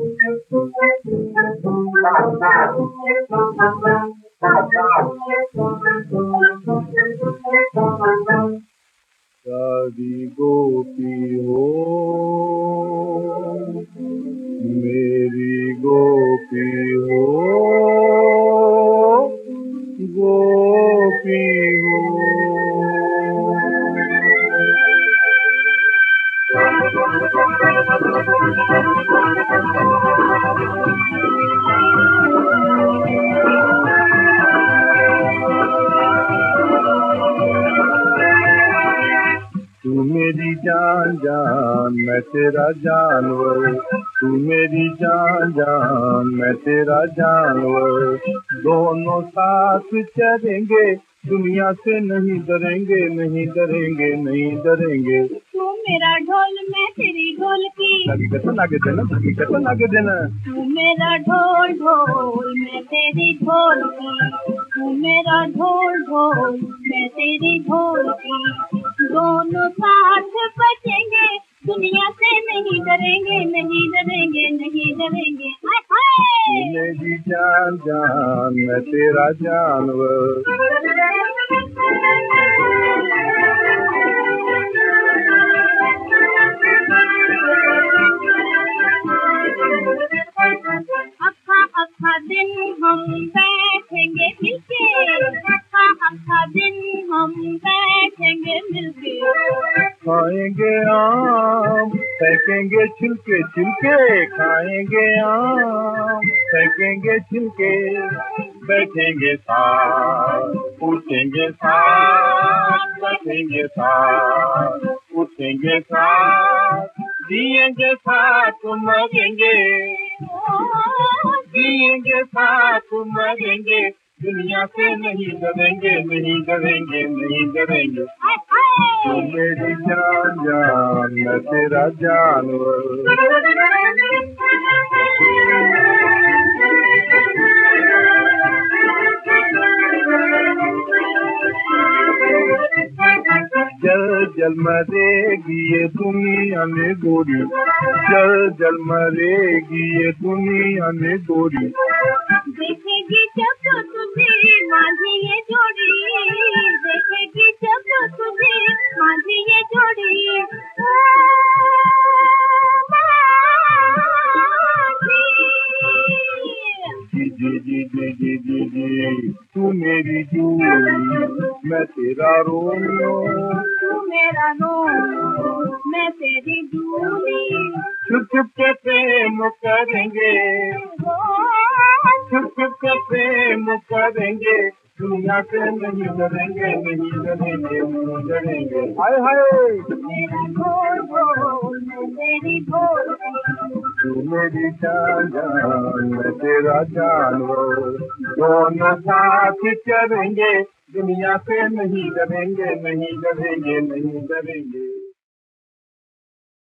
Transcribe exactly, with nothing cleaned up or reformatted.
सारी गोपी हो मेरी गोपी हो, गोपी हो। तू मेरी जान जान मैं तेरा जानवर, तू मेरी जान जान मैं तेरा जानवर, दोनों साथ चलेंगे दुनिया से नहीं डरेंगे, नहीं डरेंगे, नहीं डरेंगे। तू मेरा ढोल मैं तेरी ढोलकी, हकीकत आगे देना, हकीकत आगे देना। तू मेरा ढोल ढोल मैं तेरी ढोलकी, तू मेरा ढोल ढोल मैं तेरी ढोलकी, दोनों साथ बचेंगे दुनिया से नहीं डरेंगे, नहीं डरेंगे, नहीं डरेंगे। तू मेरी जान जान मैं तेरा जानवर। अक्खा अक्खा दिन हम बैठेंगे मिलके, अक्खा अक्खा दिन हम बैठेंगे मिलके, खाएंगे आम फेंकेंगे छिलके छिलके, खाएंगे आम फेंकेंगे छिलके, बैठेंगे साथ उठेंगे साथ, बैठेंगे साथ उठेंगे साथ, जिएंगे साथ मरेंगे, जिएंगे साथ मरेंगे, दुनिया से नहीं डरेंगे, नहीं डरेंगे, नहीं डरेंगे। तू मेरी जान जान मैं तेरा जानवर। जल जल मरेगी ये दुनिया में गोरी, जल जल मरेगी ये दुनिया में गोरी, देखेगी जब तुझे माझी ये जोड़ी, देखेगी जब तुझे माझी ये जोड़ी, जी जी जी जी जी जी जी। तू मेरी जूली मैं तेरा रोमियो, तू मेरा रोमियो मैं तेरी जूली, छुप छुप के प्रेम करेंगे, छुप छुप के प्रेम करेंगे, दुनिया से नहीं डरेंगे, नहीं डरेंगे, नहीं डरेंगे। हाय हाय मेरा ढोल ढोल मैं तेरी ढोल, तू मेरी जान जान मैं तेरा जानवर, दोनों साथ चलेंगे दुनिया से नहीं डरेंगे, नहीं डरेंगे, नहीं डरेंगे।